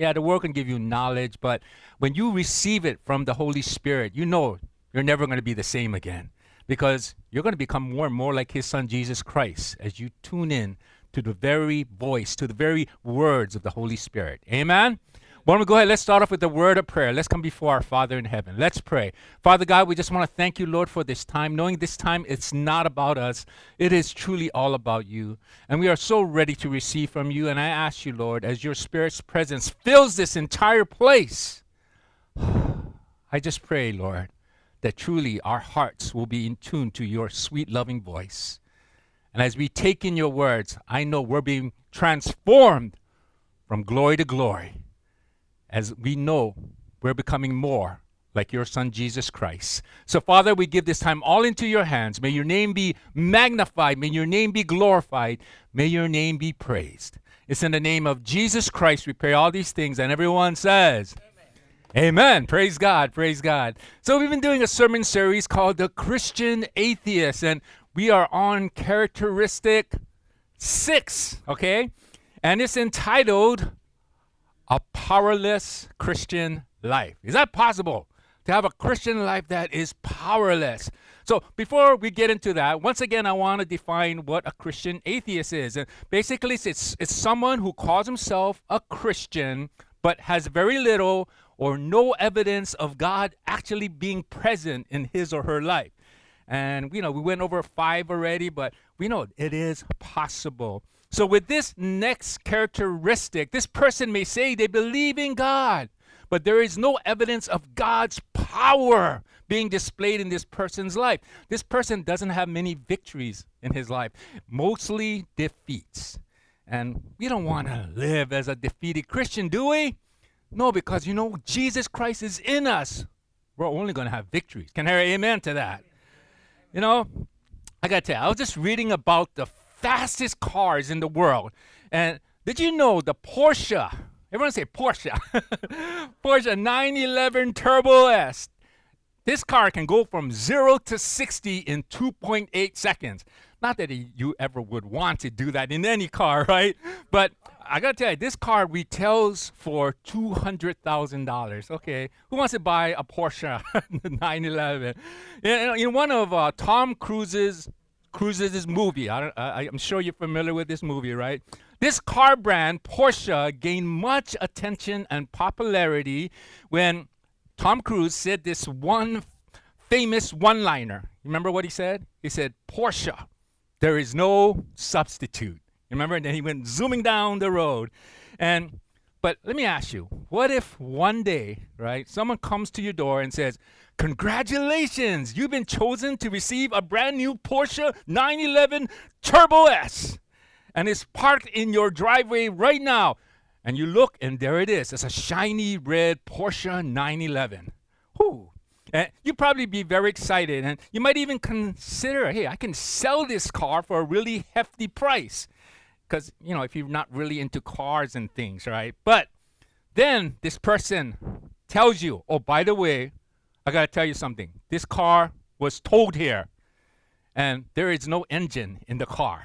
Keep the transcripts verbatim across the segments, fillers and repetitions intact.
Yeah, the world can give you knowledge, but when you receive it from the Holy Spirit, you know you're never going to be the same again because you're going to become more and more like his son, Jesus Christ, as you tune in to the very voice, to the very words of the Holy Spirit. Amen? Why don't we go ahead? Let's start off with the word of prayer. Let's come before our Father in heaven. Let's pray. Father God, we just want to thank you, Lord, for this time, knowing this time it's not about us. It is truly all about you. And we are so ready to receive from you. And I ask you, Lord, as your Spirit's presence fills this entire place, I just pray, Lord, that truly our hearts will be in tune to your sweet, loving voice. And as we take in your words, I know we're being transformed from glory to glory. As we know, we're becoming more like your son, Jesus Christ. So, Father, we give this time all into your hands. May your name be magnified. May your name be glorified. May your name be praised. It's in the name of Jesus Christ we pray all these things. And everyone says, Amen. Amen. Praise God. Praise God. So we've been doing a sermon series called The Christian Atheist. And we are on characteristic six, okay? And it's entitled A Powerless Christian Life. Is that possible? To have a Christian life that is powerless. So before we get into that, once again, I want to define what a Christian atheist is. And basically, it's, it's someone who calls himself a Christian, but has very little or no evidence of God actually being present in his or her life. And, you know, we went over five already, but we know it is possible. So with this next characteristic, this person may say they believe in God, but there is no evidence of God's power being displayed in this person's life. This person doesn't have many victories in his life, mostly defeats. And we don't want to live as a defeated Christian, do we? No, because, you know, Jesus Christ is in us. We're only going to have victories. Can I hear amen to that? You know, I got to tell you, I was just reading about the fastest cars in the world. And did you know the Porsche, everyone say Porsche, Porsche nine eleven Turbo S, this car can go from zero to sixty in two point eight seconds. Not that you ever would want to do that in any car, right? But I got to tell you, this car retails for two hundred thousand dollars. Okay, who wants to buy a Porsche nine eleven? In, in one of uh, Tom Cruise's Cruise's movie, I don't, I, I'm sure you're familiar with this movie, right? This car brand, Porsche, gained much attention and popularity when Tom Cruise said this one famous one-liner. Remember what he said? He said, Porsche, there is no substitute. Remember? And then he went zooming down the road. And but let me ask you, what if one day, right, someone comes to your door and says, congratulations, you've been chosen to receive a brand new Porsche nine eleven Turbo S. And it's parked in your driveway right now. And you look, and there it is. It's a shiny red Porsche nine eleven. Whew. And you'd probably be very excited. And you might even consider, hey, I can sell this car for a really hefty price. Because, you know, if you're not really into cars and things, right? But then this person tells you, oh, by the way, I got to tell you something. This car was towed here, and there is no engine in the car.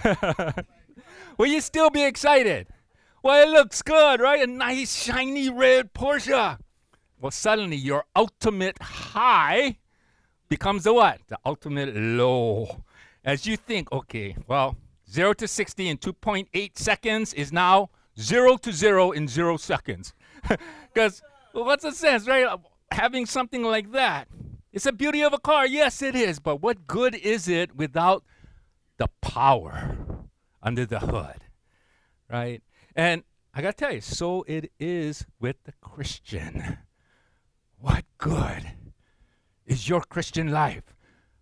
Will you still be excited? Well, it looks good, right? A nice, shiny red Porsche. Well, suddenly your ultimate high becomes the what? The ultimate low. As you think, okay, well, zero to sixty in two point eight seconds is now zero to zero in zero seconds. Because well, what's the sense, right? Having something like that. It's the beauty of a car. Yes, it is. But what good is it without the power under the hood, right? And I got to tell you, so it is with the Christian. What good is your Christian life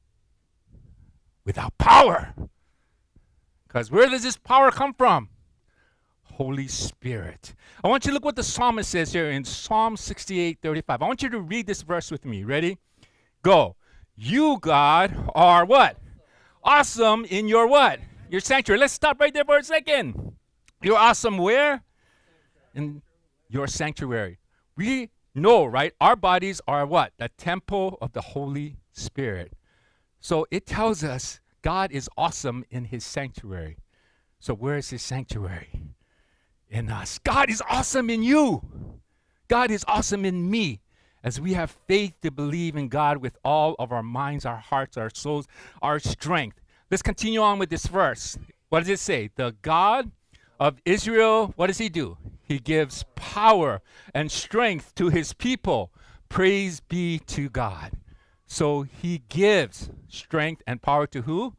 without power? Because where does this power come from? Holy Spirit. I want you to look what the psalmist says here in Psalm sixty-eight thirty-five. I want you to read this verse with me. Ready? Go. You, God, are what? Awesome in your what? Your sanctuary. Let's stop right there for a second. You're awesome where? In your sanctuary. We know, right? Our bodies are what? The temple of the Holy Spirit. So it tells us God is awesome in his sanctuary. So where is his sanctuary? in us. God is awesome in you. God is awesome in me. As we have faith to believe in God with all of our minds, our hearts, our souls, our strength. Let's continue on with this verse. What does it say? The God of Israel, what does he do? He gives power and strength to his people. Praise be to God. So he gives strength and power to who?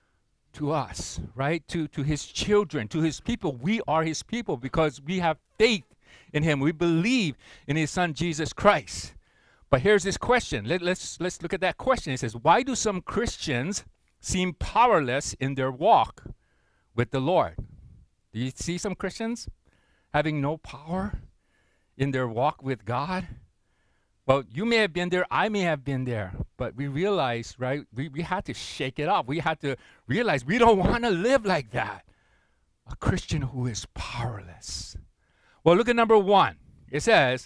To us, right? To, to his children, to his people. We are his people because we have faith in him. We believe in his son, Jesus Christ. But here's this question. Let, let's, let's look at that question. It says, why do some Christians seem powerless in their walk with the Lord? Do you see some Christians having no power in their walk with God? Well, you may have been there, I may have been there, but we realized, right, we, we had to shake it off. We had to realize we don't want to live like that. A Christian who is powerless. Well, look at number one. It says,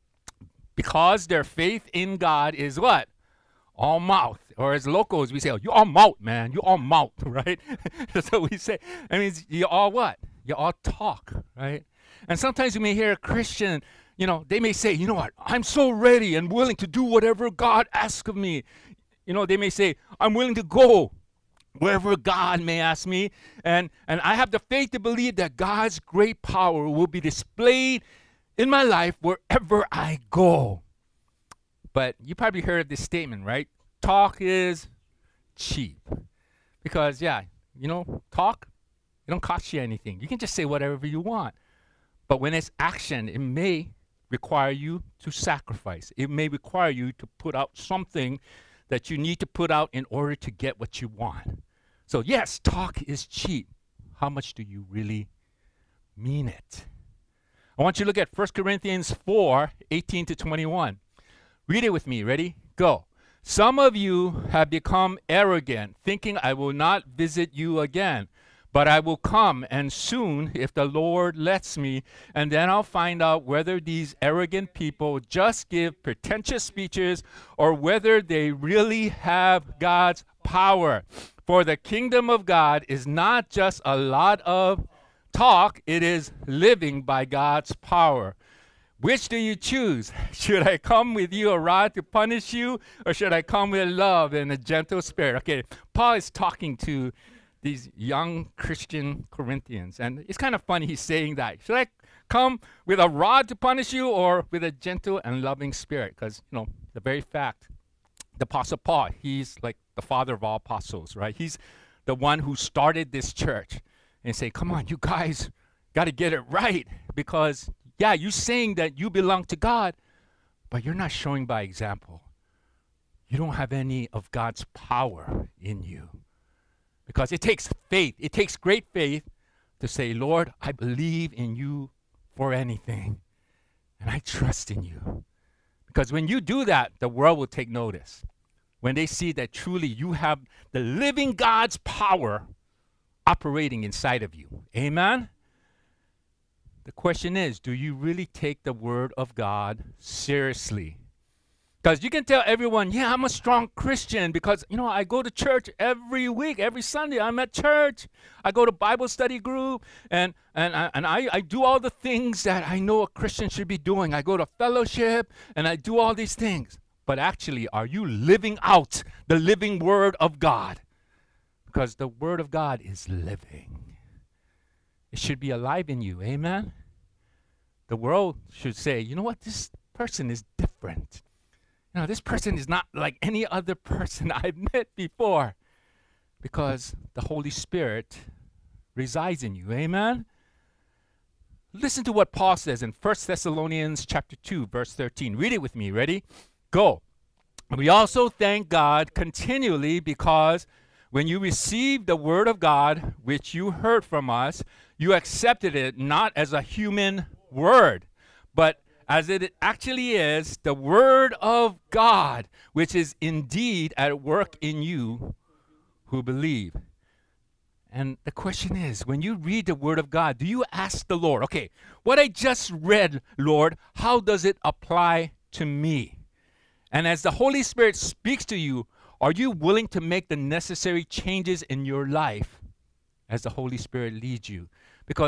because their faith in God is what? All mouth. Or as locals, we say, oh, you all mouth, man. You all mouth, right? That's what we say. I mean, you all what? You all talk, right? And sometimes you may hear a Christian, you know, they may say, you know what, I'm so ready and willing to do whatever God asks of me. You know, they may say, I'm willing to go wherever God may ask me. And, and I have the faith to believe that God's great power will be displayed in my life wherever I go. But you probably heard this statement, right? Talk is cheap. Because, yeah, you know, talk, it don't cost you anything. You can just say whatever you want. But when it's action, it may require you to sacrifice. It may require you to put out something that you need to put out in order to get what you want. So yes, talk is cheap. How much do you really mean it? I want you to look at First Corinthians four, eighteen to twenty-one. Read it with me. Ready? Go. Some of you have become arrogant, thinking I will not visit you again. But I will come, and soon, if the Lord lets me, and then I'll find out whether these arrogant people just give pretentious speeches or whether they really have God's power. For the kingdom of God is not just a lot of talk, it is living by God's power. Which do you choose? Should I come with you a rod to punish you, or should I come with love and a gentle spirit? Okay, Paul is talking to these young Christian Corinthians. And it's kind of funny he's saying that. Should I come with a rod to punish you or with a gentle and loving spirit? Because, you know, the very fact, the Apostle Paul, he's like the father of all apostles, right? He's the one who started this church. And say, come on, you guys got to get it right. Because, yeah, you're saying that you belong to God, but you're not showing by example. You don't have any of God's power in you. Because it takes faith. It takes great faith to say, Lord, I believe in you for anything. And I trust in you. Because when you do that, the world will take notice. When they see that truly you have the living God's power operating inside of you. Amen? The question is, do you really take the word of God seriously? Because you can tell everyone, yeah, I'm a strong Christian because, you know, I go to church every week, every Sunday. I'm at church. I go to Bible study group, and and, I, and I, I do all the things that I know a Christian should be doing. I go to fellowship, and I do all these things. But actually, are you living out the living word of God? Because the word of God is living. It should be alive in you. Amen? The world should say, you know what? This person is different. Now, this person is not like any other person I've met before because the Holy Spirit resides in you. Amen? Listen to what Paul says in First Thessalonians chapter two, verse thirteen. Read it with me. Ready? Go. We also thank God continually because when you received the word of God, which you heard from us, you accepted it not as a human word, but as it actually is, the word of God, which is indeed at work in you who believe. And the question is, when you read the word of God, do you ask the Lord, okay, what I just read, Lord, how does it apply to me? And as the Holy Spirit speaks to you, are you willing to make the necessary changes in your life as the Holy Spirit leads you? Because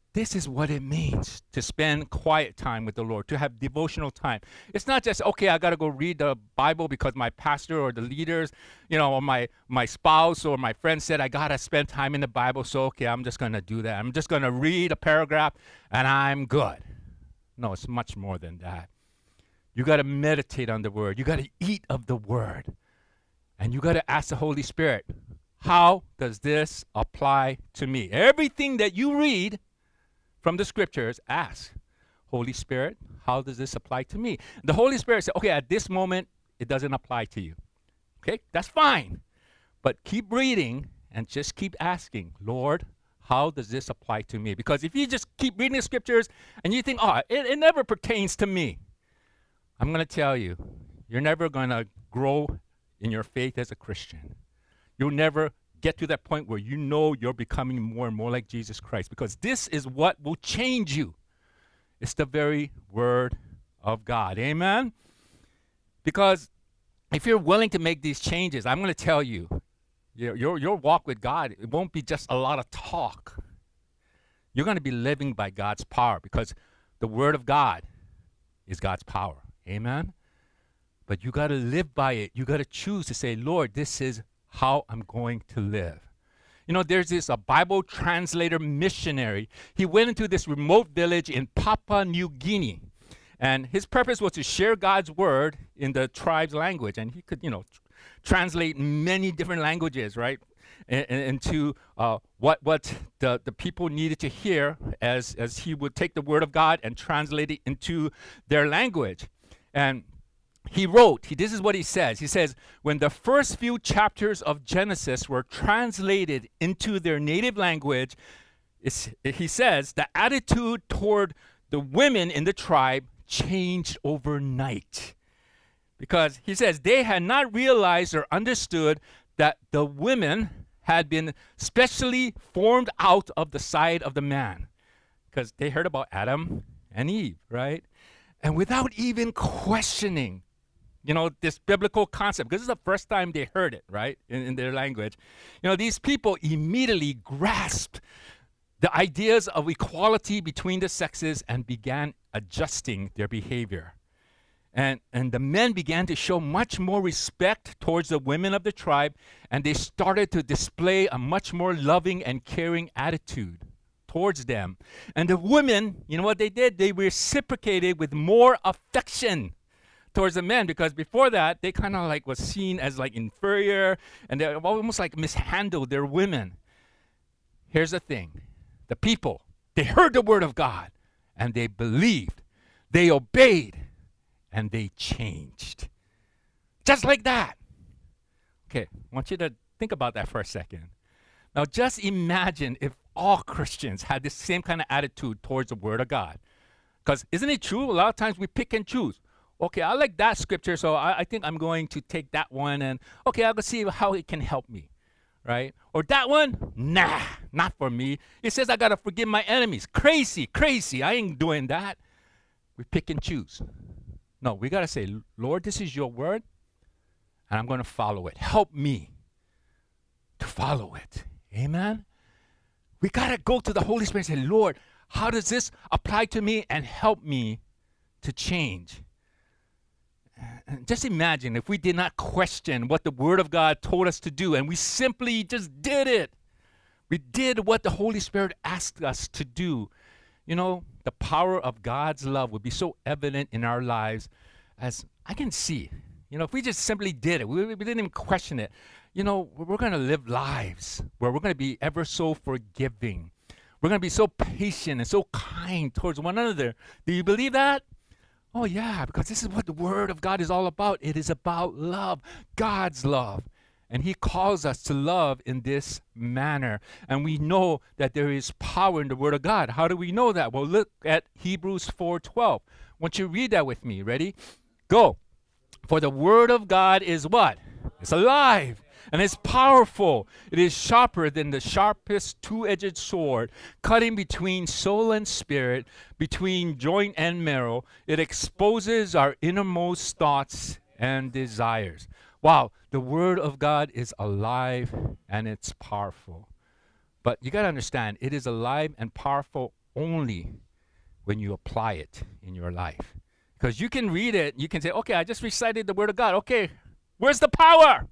This is what it means to spend quiet time with the Lord, to have devotional time. It's not just, okay, I got to go read the Bible because my pastor or the leaders, you know, or my, my spouse or my friend said I got to spend time in the Bible, so, okay, I'm just going to do that. I'm just going to read a paragraph and I'm good. No, it's much more than that. You got to meditate on the Word. You got to eat of the Word. And you got to ask the Holy Spirit, how does this apply to me? Everything that you read from the scriptures, ask, Holy Spirit, how does this apply to me? The Holy Spirit said, okay, at this moment, it doesn't apply to you. Okay, that's fine. But keep reading and just keep asking, Lord, how does this apply to me? Because if you just keep reading the scriptures and you think, oh, it, it never pertains to me, I'm going to tell you, you're never going to grow in your faith as a Christian. You'll never get to that point where you know you're becoming more and more like Jesus Christ, because this is what will change you. It's the very Word of God. Amen? Because if you're willing to make these changes, I'm going to tell you, your, your, your walk with God, it won't be just a lot of talk. You're going to be living by God's power, because the Word of God is God's power. Amen? But you got to live by it. You got to choose to say, Lord, this is how I'm going to live. You know, there's this a Bible translator missionary. He went into this remote village in Papua New Guinea, and his purpose was to share God's word in the tribe's language. And he could, you know, tr- translate many different languages, right, and, and, into uh, what what the, the people needed to hear as as he would take the word of God and translate it into their language. And he wrote, he, this is what he says. He says, when the first few chapters of Genesis were translated into their native language, it's, he says, the attitude toward the women in the tribe changed overnight. Because he says they had not realized or understood that the women had been specially formed out of the side of the man. Because they heard about Adam and Eve, right? And without even questioning, you know, this biblical concept, because this is the first time they heard it, right, in, in their language. You know, these people immediately grasped the ideas of equality between the sexes and began adjusting their behavior. And, and the men began to show much more respect towards the women of the tribe, and they started to display a much more loving and caring attitude towards them. And the women, you know what they did? They reciprocated with more affection towards the men, because before that they kind of like was seen as like inferior, and they almost like mishandled their women. Here's the thing, the people, they heard the word of God and they believed, they obeyed, and they changed. Just like that. Okay, I want you to think about that for a second. Now just imagine if all Christians had this same kind of attitude towards the word of God. Because isn't it true? A lot of times we pick and choose. Okay, I like that scripture, so I, I think I'm going to take that one, and okay, I'll go see how it can help me, right? Or that one, nah, not for me. It says I got to forgive my enemies. Crazy, crazy. I ain't doing that. We pick and choose. No, we got to say, Lord, this is your word, and I'm going to follow it. Help me to follow it. Amen? We got to go to the Holy Spirit and say, Lord, how does this apply to me, and help me to change? Just imagine if we did not question what the Word of God told us to do, and we simply just did it. We did what the Holy Spirit asked us to do. You know, the power of God's love would be so evident in our lives, as I can see. You know, if we just simply did it, we, we didn't even question it, you know, we're going to live lives where we're going to be ever so forgiving. We're going to be so patient and so kind towards one another. Do you believe that? Oh, yeah, because this is what the Word of God is all about. It is about love, God's love. And He calls us to love in this manner. And we know that there is power in the Word of God. How do we know that? Well, look at Hebrews four twelve. Won't you read that with me? Ready? Go. For the Word of God is what? It's alive. And it's powerful. It is sharper than the sharpest two-edged sword, cutting between soul and spirit, between joint and marrow. It exposes our innermost thoughts and desires. Wow, the Word of God is alive and it's powerful. But you got to understand, it is alive and powerful only when you apply it in your life. Because you can read it, you can say, okay, I just recited the Word of God. Okay, where's the power?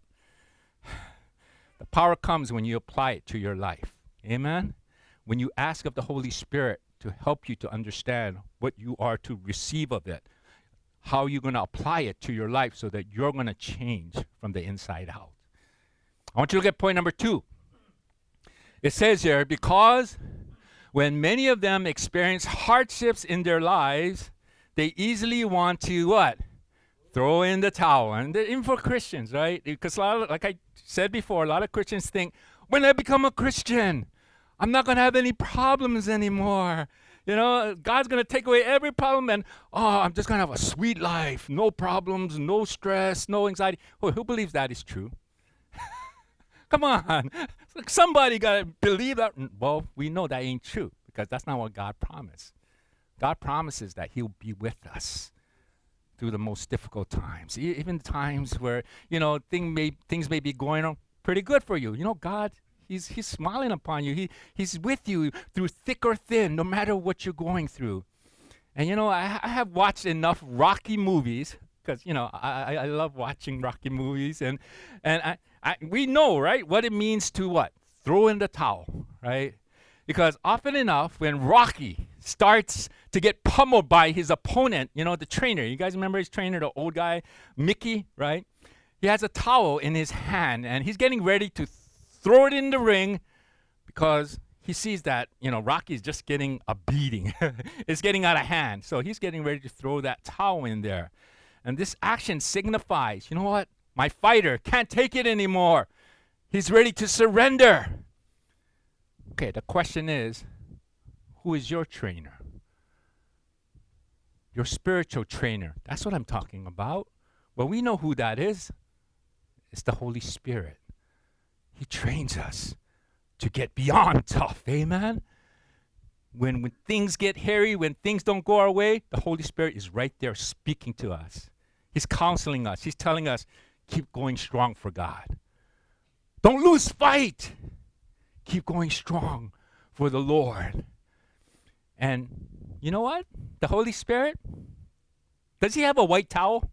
The power comes when you apply it to your life. Amen? When you ask of the Holy Spirit to help you to understand what you are to receive of it, how you're going to apply it to your life so that you're going to change from the inside out. I want you to look at point number two. It says here, because when many of them experience hardships in their lives, they easily want to what? Throw in the towel. And even for Christians, right? Because a lot of, like I said before, a lot of Christians think, when I become a Christian, I'm not going to have any problems anymore. You know, God's going to take away every problem and, oh, I'm just going to have a sweet life. No problems, no stress, no anxiety. Well, who believes that is true? Come on. Somebody got to believe that. Well, we know that ain't true because that's not what God promised. God promises that he'll be with us through the most difficult times, e- even times where, you know, thing may, things may be going on pretty good for you. You know, God, he's, he's smiling upon you. He, he's with you through thick or thin, no matter what you're going through. And, you know, I, I have watched enough Rocky movies because, you know, I, I love watching Rocky movies. And, and I, I, we know, right, what it means to what? Throw in the towel, right? Because often enough, when Rocky starts to get pummeled by his opponent, you know, the trainer, you guys remember his trainer, the old guy, Mickey, right? He has a towel in his hand, and he's getting ready to th- throw it in the ring because he sees that, you know, Rocky's just getting a beating. It's getting out of hand. So he's getting ready to throw that towel in there. And this action signifies, you know what? My fighter can't take it anymore. He's ready to surrender. Okay, the question is, who is your trainer? Your spiritual trainer. That's what I'm talking about. Well, we know who that is. It's the Holy Spirit. He trains us to get beyond tough. Amen? When, when things get hairy, when things don't go our way, the Holy Spirit is right there speaking to us. He's counseling us. He's telling us, keep going strong for God. Don't lose fight. Keep going strong for the Lord. And you know what? The Holy Spirit, does he have a white towel?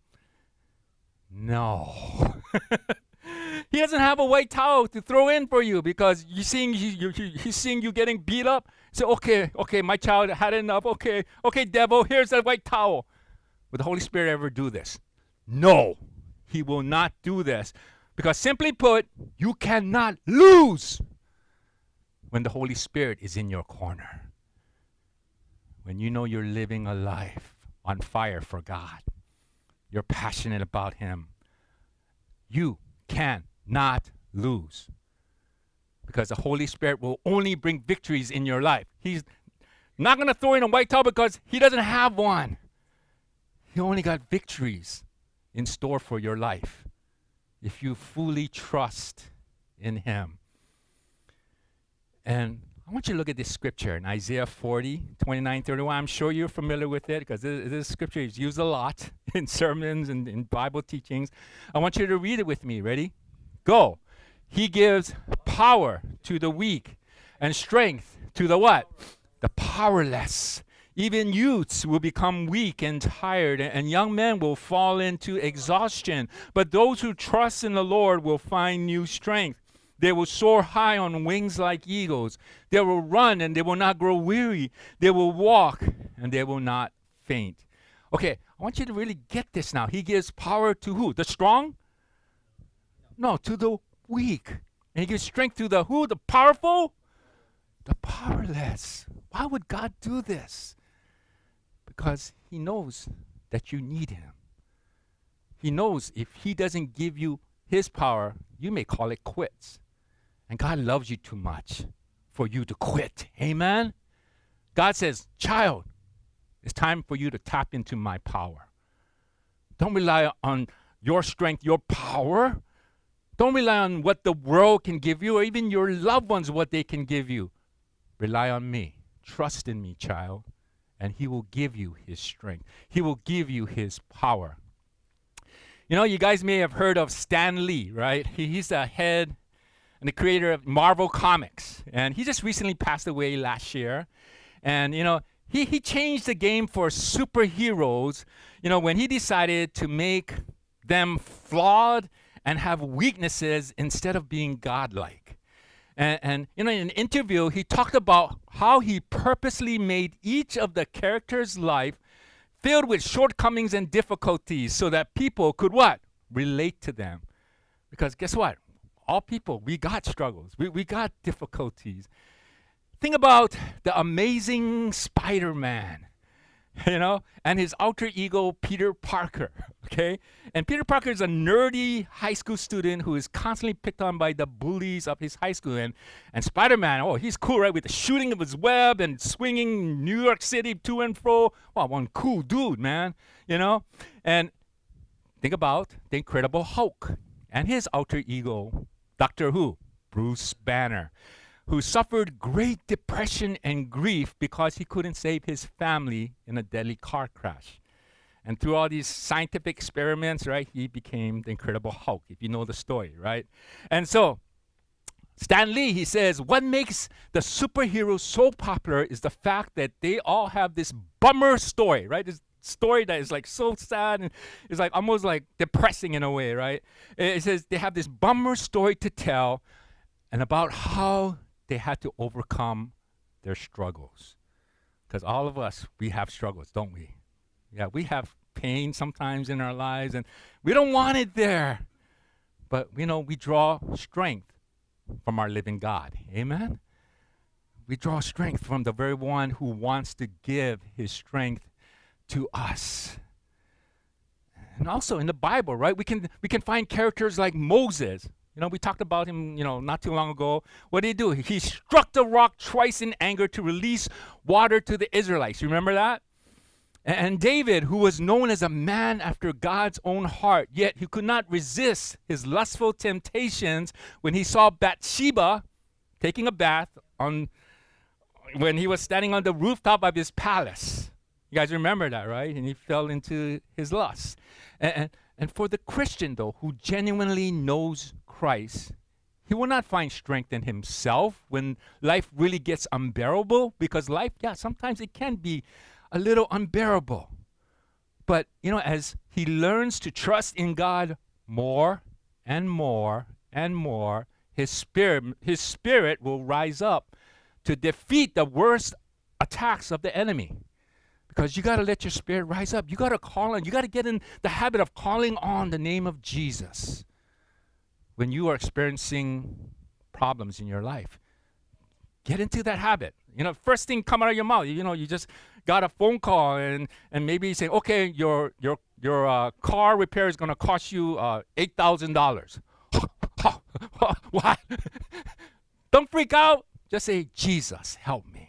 No. He doesn't have a white towel to throw in for you because you seeing you, you, you, he's seeing you getting beat up. So, okay, okay, my child had enough. Okay, okay, devil, here's that white towel. Will the Holy Spirit ever do this? No, he will not do this. Because simply put, you cannot lose when the Holy Spirit is in your corner. When you know you're living a life on fire for God. You're passionate about him. You cannot lose. Because the Holy Spirit will only bring victories in your life. He's not going to throw in a white towel because he doesn't have one. He only got victories in store for your life if you fully trust in him. And I want you to look at this scripture in Isaiah forty, twenty-nine, thirty-one. I'm sure you're familiar with it because this, this scripture is used a lot in sermons and in Bible teachings. I want you to read it with me. Ready? Go. He gives power to the weak and strength to the what? The powerless. Even youths will become weak and tired, and young men will fall into exhaustion. But those who trust in the Lord will find new strength. They will soar high on wings like eagles. They will run and they will not grow weary. They will walk and they will not faint. Okay, I want you to really get this now. He gives power to who? The strong? No, to the weak. And he gives strength to the who? The powerful? The powerless. Why would God do this? Because he knows that you need him. He knows if he doesn't give you his power, you may call it quits. And God loves you too much for you to quit. Amen? God says, child, it's time for you to tap into my power. Don't rely on your strength, your power. Don't rely on what the world can give you or even your loved ones, what they can give you. Rely on me. Trust in me, child. And he will give you his strength. He will give you his power. You know, you guys may have heard of Stan Lee, right? He, he's the head and the creator of Marvel Comics. And he just recently passed away last year. And, you know, he, he changed the game for superheroes, you know, when he decided to make them flawed and have weaknesses instead of being godlike. And, and, you know, in an interview, he talked about how he purposely made each of the characters' life filled with shortcomings and difficulties so that people could what? Relate to them. Because guess what? All people, we got struggles. We, we got difficulties. Think about the amazing Spider-Man, you know, and his alter ego, Peter Parker, okay? And Peter Parker is a nerdy high school student who is constantly picked on by the bullies of his high school. And, and Spider-Man, oh, he's cool, right, with the shooting of his web and swinging New York City to and fro. Wow, one cool dude, man, you know? And think about the Incredible Hulk and his alter ego, Doctor Who, Bruce Banner, who suffered great depression and grief because he couldn't save his family in a deadly car crash. And through all these scientific experiments, right, he became the Incredible Hulk, if you know the story, right? And so, Stan Lee, he says, what makes the superheroes so popular is the fact that they all have this bummer story, right? This story that is like so sad and it's like almost like depressing in a way, right? It, it says they have this bummer story to tell and about how they had to overcome their struggles. Because all of us, we have struggles, don't we? Yeah, we have pain sometimes in our lives, and we don't want it there. But, you know, we draw strength from our living God. Amen? We draw strength from the very one who wants to give his strength to us. And also in the Bible, right, we can we can find characters like Moses. You know, we talked about him, you know, not too long ago. What did he do? He struck the rock twice in anger to release water to the Israelites. You remember that? And David, who was known as a man after God's own heart, yet he could not resist his lustful temptations when he saw Bathsheba taking a bath on when he was standing on the rooftop of his palace. You guys remember that, right? And he fell into his lust. And, and, and for the Christian, though, who genuinely knows Christ, he will not find strength in himself when life really gets unbearable, because life, yeah, sometimes it can be a little unbearable. But, you know, as he learns to trust in God more and more and more, his spirit, his spirit will rise up to defeat the worst attacks of the enemy. Because you got to let your spirit rise up. You got to call on, you got to get in the habit of calling on the name of Jesus when you are experiencing problems in your life. Get into that habit. You know, first thing come out of your mouth, you know, you just got a phone call and, and maybe you say, okay, your your your uh, car repair is going to cost you uh, eight thousand dollars. What? Don't freak out. Just say, Jesus, help me.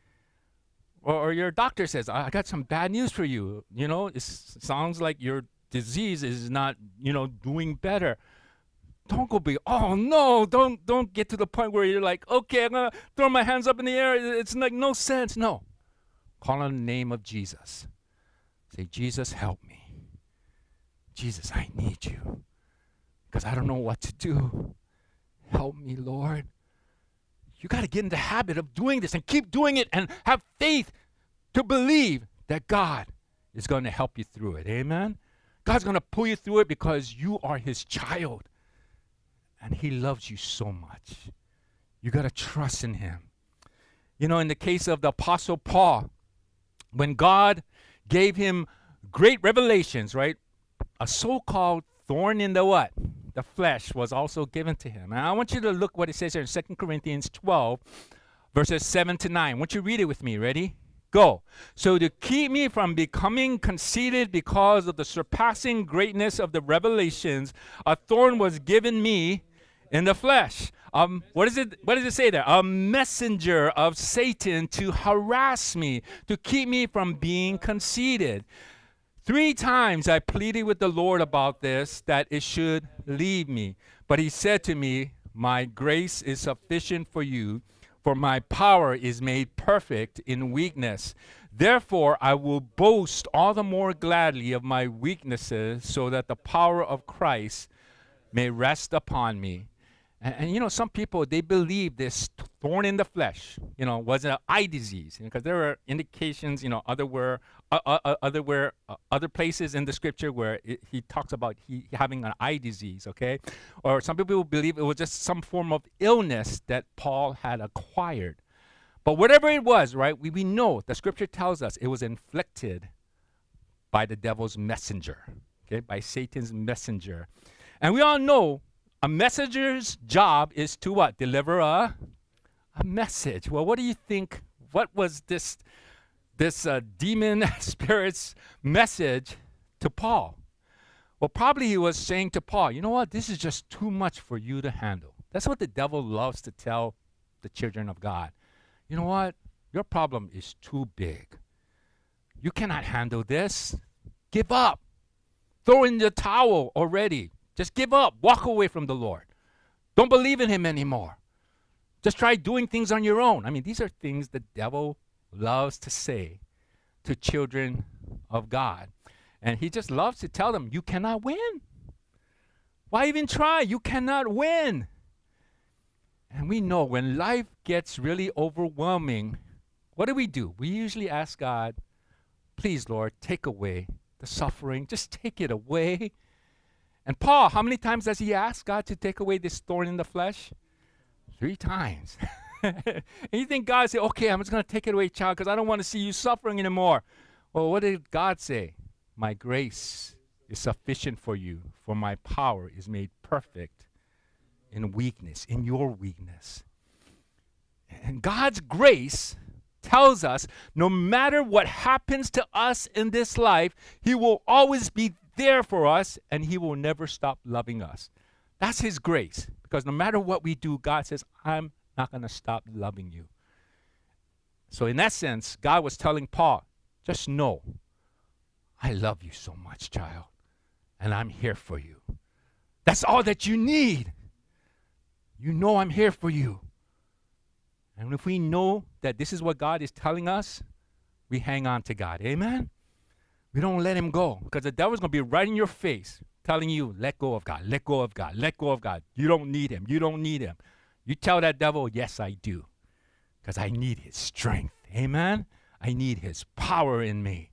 Or, or your doctor says, I got some bad news for you. You know, it sounds like your disease is not, you know, doing better. Don't go big. Oh no! Don't don't get to the point where you're like, okay, I'm gonna throw my hands up in the air. It's like no sense. No, call on the name of Jesus. Say, Jesus, help me. Jesus, I need you because I don't know what to do. Help me, Lord. You got to get in the habit of doing this and keep doing it and have faith to believe that God is going to help you through it. Amen? God's going to pull you through it because you are his child. And he loves you so much. You got to trust in him. You know, in the case of the Apostle Paul, when God gave him great revelations, right? A so-called thorn in the what? The flesh was also given to him. And I want you to look what it says here in Second Corinthians twelve, verses seven to nine. Won't you read it with me? Ready? Go. So to keep me from becoming conceited because of the surpassing greatness of the revelations, a thorn was given me in the flesh. Um, what is it? What does it say there? A messenger of Satan to harass me, to keep me from being conceited. Three times I pleaded with the Lord about this, that it should leave me. But he said to me, my grace is sufficient for you, for my power is made perfect in weakness. Therefore, I will boast all the more gladly of my weaknesses, so that the power of Christ may rest upon me. And, and you know, some people, they believe this thorn in the flesh, you know, was an eye disease, because there were indications, you know, other where, uh, uh, other where, uh, other places in the scripture where it, he talks about he having an eye disease, okay? Or some people believe it was just some form of illness that Paul had acquired. But whatever it was, right, we, we know the scripture tells us it was inflicted by the devil's messenger, okay, by Satan's messenger. And we all know a messenger's job is to what? Deliver a, a message. Well, what do you think? What was this, this uh, demon spirit's message to Paul? Well, probably he was saying to Paul, you know what? This is just too much for you to handle. That's what the devil loves to tell the children of God. You know what? Your problem is too big. You cannot handle this. Give up. Throw in the towel already. Just give up. Walk away from the Lord. Don't believe in him anymore. Just try doing things on your own. I mean, these are things the devil loves to say to children of God. And he just loves to tell them, you cannot win. Why even try? You cannot win. And we know when life gets really overwhelming, what do we do? We usually ask God, please, Lord, take away the suffering. Just take it away. And Paul, how many times does he ask God to take away this thorn in the flesh? Three times. And you think God say, okay, I'm just going to take it away, child, because I don't want to see you suffering anymore. Well, what did God say? My grace is sufficient for you, for my power is made perfect in weakness, in your weakness. And God's grace tells us no matter what happens to us in this life, he will always be there for us, and he will never stop loving us. That's his grace, because no matter what we do, God says, I'm not going to stop loving you. So in that sense, God was telling Paul, just know, I love you so much, child, and I'm here for you. That's all that you need. You know I'm here for you. And if we know that this is what God is telling us, we hang on to God. Amen? We don't let him go, because the devil's going to be right in your face telling you, let go of God, let go of God, let go of God. You don't need him. You don't need him. You tell that devil, yes, I do, because I need his strength. Amen? I need his power in me.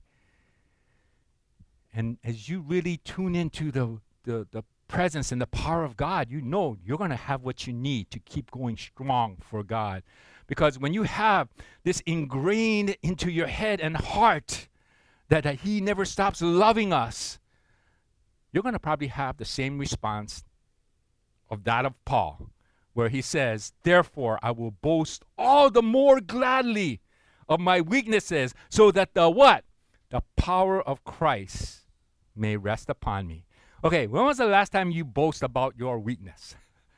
And as you really tune into the, the, the presence and the power of God, you know you're going to have what you need to keep going strong for God. Because when you have this ingrained into your head and heart that, that he never stops loving us, you're going to probably have the same response of that of Paul, where he says, therefore I will boast all the more gladly of my weaknesses, so that the what? The power of Christ may rest upon me. Okay, when was the last time you boast about your weakness?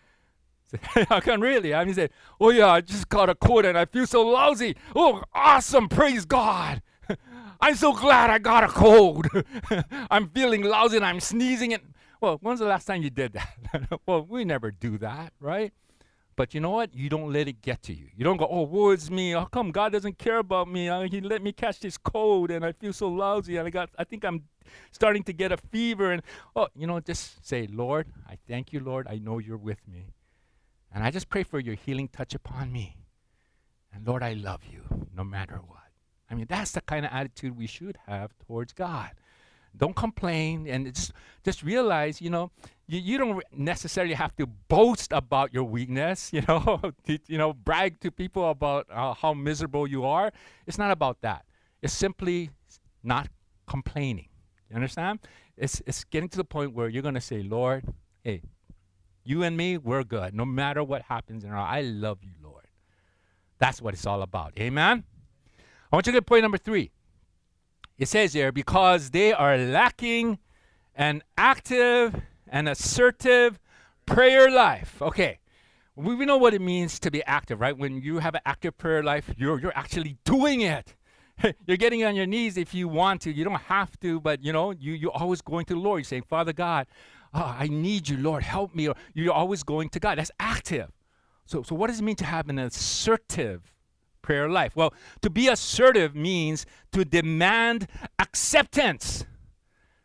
I can really. I mean, say, oh yeah, I just got a cold and I feel so lousy. Oh, awesome, praise God. I'm so glad I got a cold. I'm feeling lousy and I'm sneezing. And well, when's the last time you did that? Well, we never do that, right? But you know what? You don't let it get to you. You don't go, oh, woe is me. How come God doesn't care about me? Uh, he let me catch this cold and I feel so lousy and I got. I think I'm starting to get a fever. And oh, you know, just say, Lord, I thank you, Lord. I know you're with me. And I just pray for your healing touch upon me. And Lord, I love you no matter what. I mean, that's the kind of attitude we should have towards God. Don't complain, and just just realize, you know, you, you don't necessarily have to boast about your weakness, you know, to, you know, brag to people about uh, how miserable you are. It's not about that. It's simply not complaining. You understand? It's it's getting to the point where you're going to say, Lord, hey, you and me, we're good. No matter what happens in our life, I love you, Lord. That's what it's all about. Amen? I want you to get point number three. It says here, because they are lacking an active and assertive prayer life. Okay, we, we know what it means to be active, right? When you have an active prayer life, you're you're actually doing it. You're getting on your knees if you want to. You don't have to, but you know, you, you're always going to the Lord. You're saying, Father God, oh, I need you, Lord, help me. Or you're always going to God. That's active. So, so what does it mean to have an assertive prayer life? Well, to be assertive means to demand acceptance.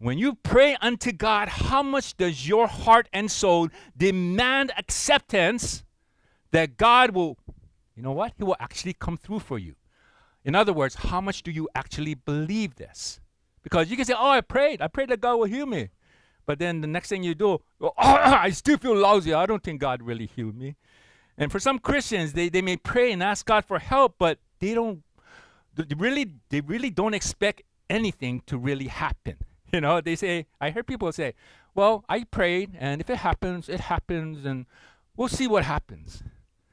When you pray unto God, how much does your heart and soul demand acceptance that God will, you know what? He will actually come through for you. In other words, how much do you actually believe this? Because you can say, oh, I prayed. I prayed that God will heal me. But then the next thing you do, oh, I still feel lousy. I don't think God really healed me. And for some Christians, they, they may pray and ask God for help, but they don't they really they really don't expect anything to really happen. You know, they say, I heard people say, well, I prayed, and if it happens, it happens, and we'll see what happens.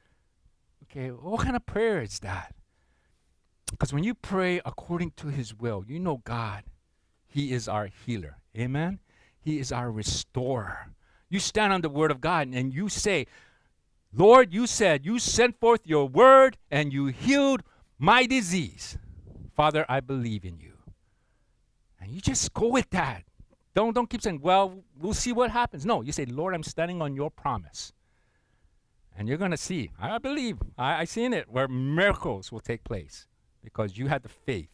Okay, what kind of prayer is that? Because when you pray according to his will, you know God, he is our healer. Amen? He is our restorer. You stand on the word of God and you say, Lord, you said you sent forth your word and you healed my disease. Father, I believe in you. And you just go with that. Don't, don't keep saying, well, we'll see what happens. No, you say, Lord, I'm standing on your promise. And you're going to see, I believe, I, I seen it, where miracles will take place because you had the faith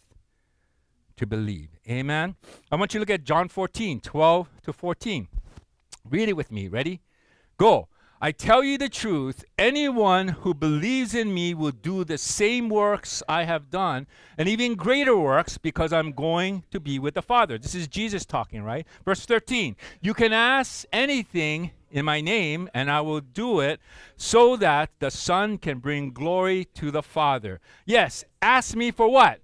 to believe. Amen? I want you to look at John fourteen, twelve to fourteen. Read it with me. Ready? Go. I tell you the truth, anyone who believes in me will do the same works I have done, and even greater works, because I'm going to be with the Father. This is Jesus talking, right? Verse thirteen, you can ask anything in my name, and I will do it, so that the Son can bring glory to the Father. Yes, ask me for what?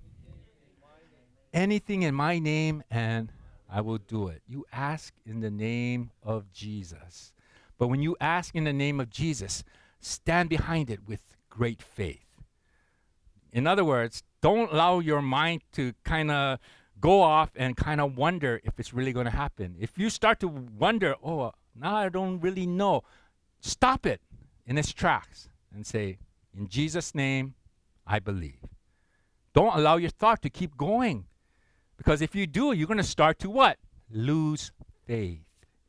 Anything in my name, and I will do it. You ask in the name of Jesus. But when you ask in the name of Jesus, stand behind it with great faith. In other words, don't allow your mind to kind of go off and kind of wonder if it's really going to happen. If you start to wonder, oh, now I don't really know, stop it in its tracks and say, in Jesus' name, I believe. Don't allow your thought to keep going. Because if you do, you're going to start to what? Lose faith.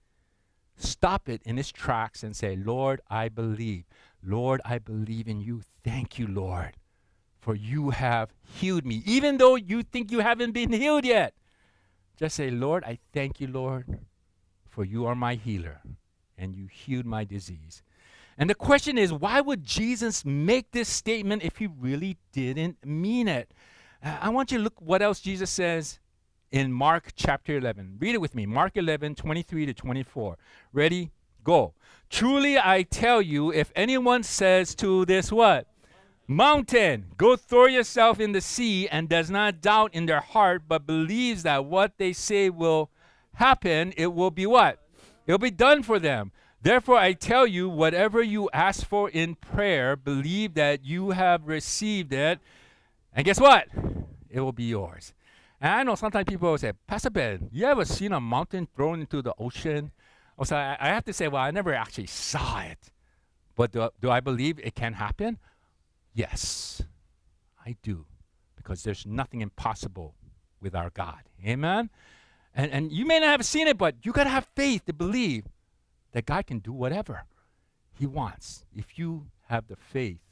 Stop it in its tracks and say, Lord, I believe. Lord, I believe in you. Thank you, Lord, for you have healed me. Even though you think you haven't been healed yet. Just say, Lord, I thank you, Lord, for you are my healer, and you healed my disease. And the question is, why would Jesus make this statement if he really didn't mean it? Uh, I want you to look what else Jesus says in Mark chapter eleven. Read it with me. Mark eleven, twenty-three to twenty-four. Ready? Go. Truly I tell you, if anyone says to this what? Mountain, go throw yourself in the sea, and does not doubt in their heart, but believes that what they say will happen, it will be what? It will be done for them. Therefore I tell you, whatever you ask for in prayer, believe that you have received it, and guess what? It will be yours. And I know sometimes people will say, Pastor Ben, you ever seen a mountain thrown into the ocean? So I, I have to say, well, I never actually saw it. But do, do I believe it can happen? Yes, I do. Because there's nothing impossible with our God. Amen? And, and you may not have seen it, but you got to have faith to believe that God can do whatever he wants if you have the faith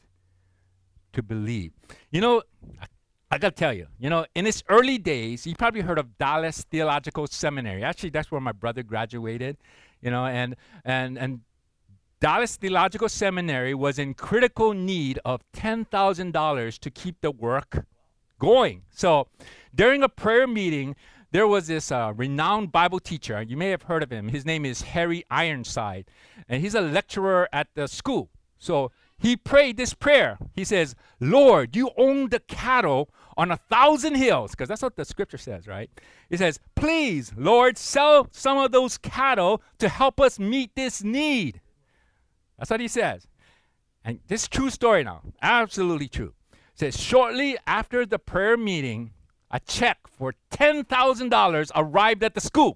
to believe. You know, I, I got to tell you, you know, in its early days, you probably heard of Dallas Theological Seminary. Actually, that's where my brother graduated, you know, and and and Dallas Theological Seminary was in critical need of ten thousand dollars to keep the work going. So during a prayer meeting, there was this uh, renowned Bible teacher. You may have heard of him. His name is Harry Ironside, and he's a lecturer at the school. So he prayed this prayer. He says, Lord, you own the cattle on a thousand hills, because that's what the scripture says, right? It says, please, Lord, sell some of those cattle to help us meet this need. That's what he says. And this is true story now. Absolutely true. It says, shortly after the prayer meeting, a check for ten thousand dollars arrived at the school,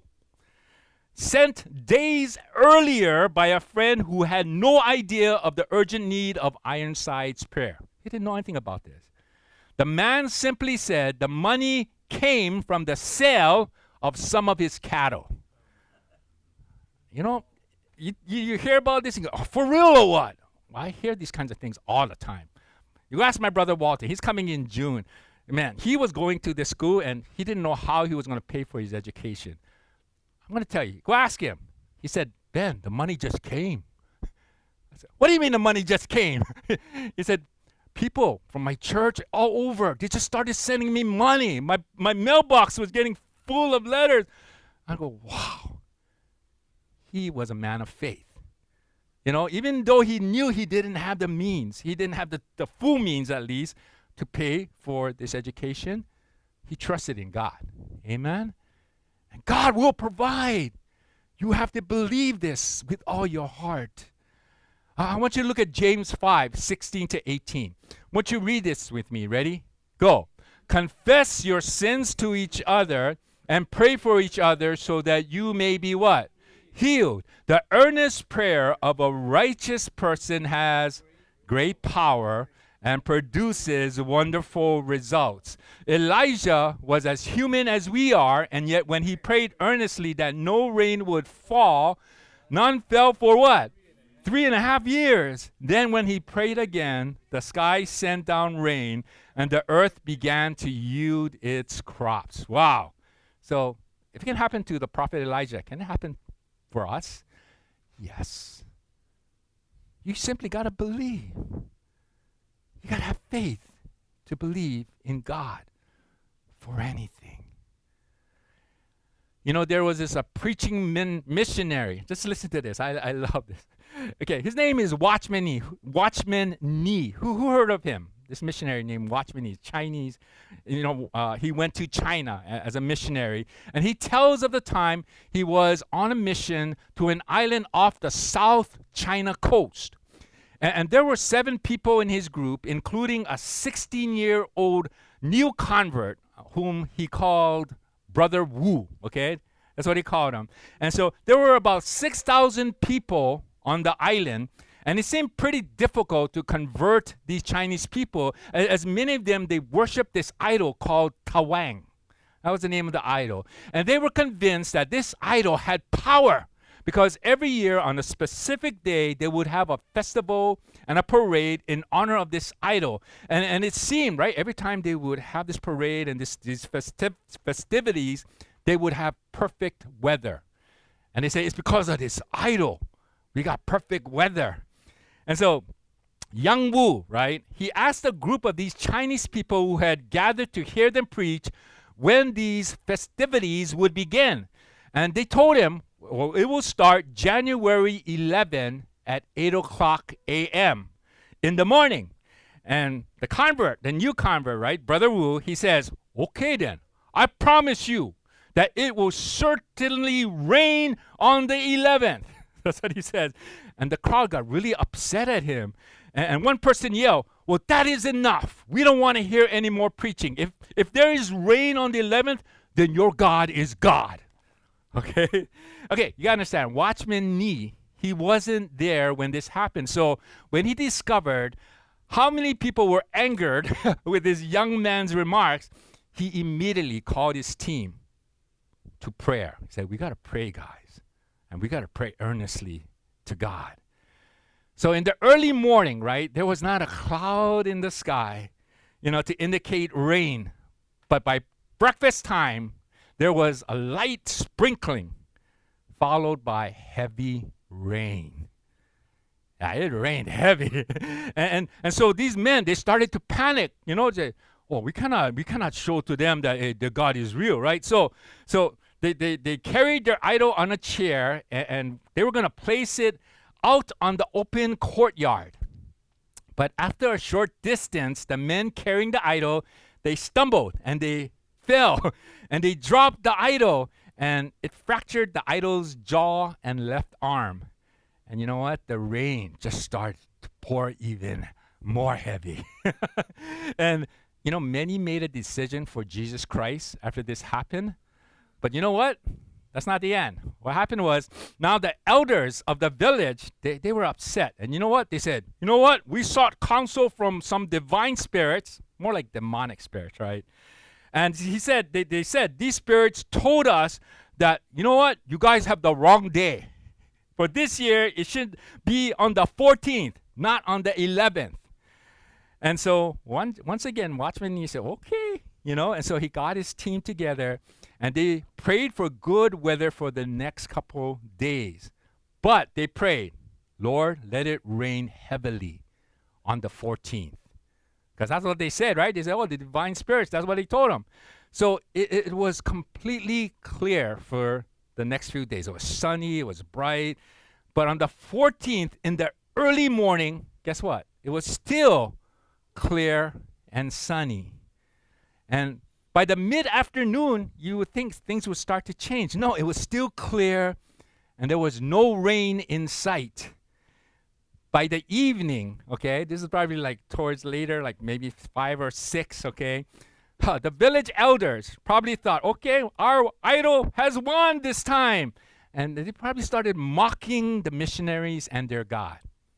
sent days earlier by a friend who had no idea of the urgent need of Ironside's prayer. He didn't know anything about this. The man simply said the money came from the sale of some of his cattle. You know, you, you, you hear about this and go, oh, for real or what? Well, I hear these kinds of things all the time. You ask my brother Walter, he's coming in June. Man, he was going to this school and he didn't know how he was going to pay for his education. I'm going to tell you. Go ask him. He said, Ben, the money just came. I said, what do you mean the money just came? He said, people from my church all over, they just started sending me money. My, my mailbox was getting full of letters. I go, wow. He was a man of faith. You know, even though he knew he didn't have the means, he didn't have the, the full means at least to pay for this education, he trusted in God. Amen? And God will provide. You have to believe this with all your heart. Uh, I want you to look at James five, sixteen to eighteen. I want you to read this with me. Ready? Go. Confess your sins to each other and pray for each other so that you may be what? Healed. The earnest prayer of a righteous person has great power and produces wonderful results. Elijah was as human as we are, and yet when he prayed earnestly that no rain would fall, none fell for what? Three and a half years. Then when he prayed again, the sky sent down rain, and the earth began to yield its crops. Wow. So if it can happen to the prophet Elijah, can it happen for us? Yes. You simply got to believe. You got to have faith to believe in God for anything. You know, there was this a preaching min- missionary. Just listen to this. I, I love this. Okay, his name is Watchman Nee. Watchman Nee. Who, who heard of him? This missionary named Watchman Nee, Chinese. You know, uh, he went to China a- as a missionary. And he tells of the time he was on a mission to an island off the South China coast. And there were seven people in his group, including a sixteen-year-old new convert whom he called Brother Wu, okay? That's what he called him. And so there were about six thousand people on the island, and it seemed pretty difficult to convert these Chinese people, as many of them, they worshiped this idol called Tawang. That was the name of the idol. And they were convinced that this idol had power, because every year on a specific day, they would have a festival and a parade in honor of this idol. And, and it seemed, right, every time they would have this parade and this, these festiv- festivities, they would have perfect weather. And they say, it's because of this idol. We got perfect weather. And so Yang Wu, right, he asked a group of these Chinese people who had gathered to hear them preach when these festivities would begin. And they told him, well, it will start January eleventh at eight o'clock a.m. in the morning. And the convert, the new convert, right, Brother Wu, he says, okay then, I promise you that it will certainly rain on the eleventh. That's what he says. And the crowd got really upset at him. And, and one person yelled, well, that is enough. We don't want to hear any more preaching. If, if there is rain on the eleventh, then your God is God. Okay? Okay, you got to understand, Watchman Nee, he wasn't there when this happened. So when he discovered how many people were angered with this young man's remarks, he immediately called his team to prayer. He said, we got to pray, guys. And we got to pray earnestly to God. So in the early morning, right, there was not a cloud in the sky, you know, to indicate rain. But by breakfast time, there was a light sprinkling, followed by heavy rain. Yeah, it rained heavy. and, and and so these men, they started to panic. You know, they, oh, we cannot we cannot show to them that uh, the God is real, right? So so they, they, they carried their idol on a chair, and, and they were going to place it out on the open courtyard. But after a short distance, the men carrying the idol, they stumbled and they fell and they dropped the idol, and it fractured the idol's jaw and left arm. And you know what? The rain just started to pour even more heavy. And you know, many made a decision for Jesus Christ after this happened. But you know what? That's not the end. What happened was, now the elders of the village, they, they were upset. And you know what? They said, you know what? We sought counsel from some divine spirits, more like demonic spirits, right? And he said, they, they said, these spirits told us that, you know what? You guys have the wrong day. For this year, it should be on the fourteenth, not on the eleventh. And so one, once again, Watchman Nee said, okay, you know, and so he got his team together, And they prayed for good weather for the next couple days. But they prayed, Lord, let it rain heavily on the fourteenth. Because that's what they said, right? They said, oh, the divine spirits, that's what they told them. So it, it was completely clear for the next few days. It was sunny, it was bright. But on the fourteenth, in the early morning, guess what? It was still clear and sunny. And by the mid-afternoon, you would think things would start to change. No, it was still clear, and there was no rain in sight. By the evening, okay, this is probably like towards later, like maybe five or six, okay, huh, the village elders probably thought, okay, our idol has won this time. And they probably started mocking the missionaries and their God.